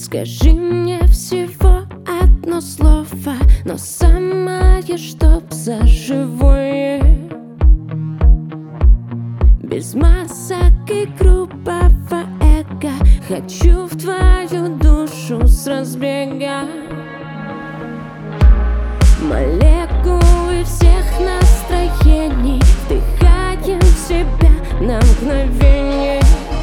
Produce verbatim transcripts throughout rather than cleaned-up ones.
Скажи мне всего одно слово, но самое, чтоб за живое, без масок и грубого эго. Хочу в твою душу с разбега. Молекулы всех настроений вдыхаем в себя на мгновение,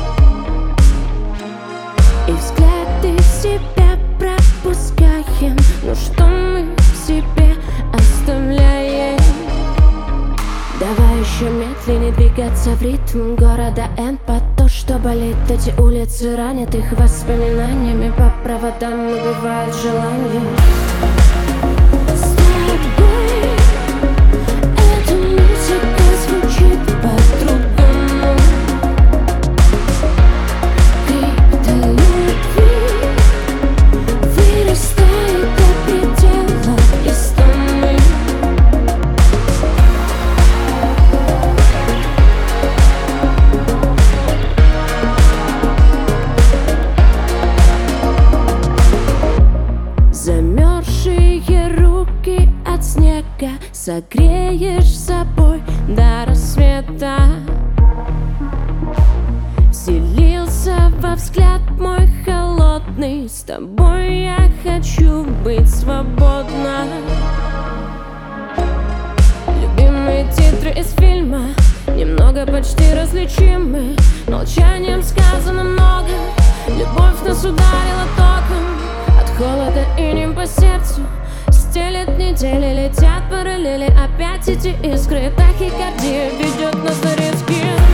и взгляды в себя пропускаем. Ну что мы в себе оставляем? Давай еще медленнее двигаться в ритм города Н. По то, что болит, эти улицы ранят их воспоминаниями. По проводам убивают желание. Замерзшие руки от снега согреешь собой до рассвета. Вселился во взгляд мой холодный. С тобой я хочу быть свободна. Любимые титры из фильма немного почти различимы. Молчанием сказано много. Любовь нас ударила током. От холода инем по сердцу стелет недели, летят параллели. Опять эти искры, тахикардия ведет нас на риски.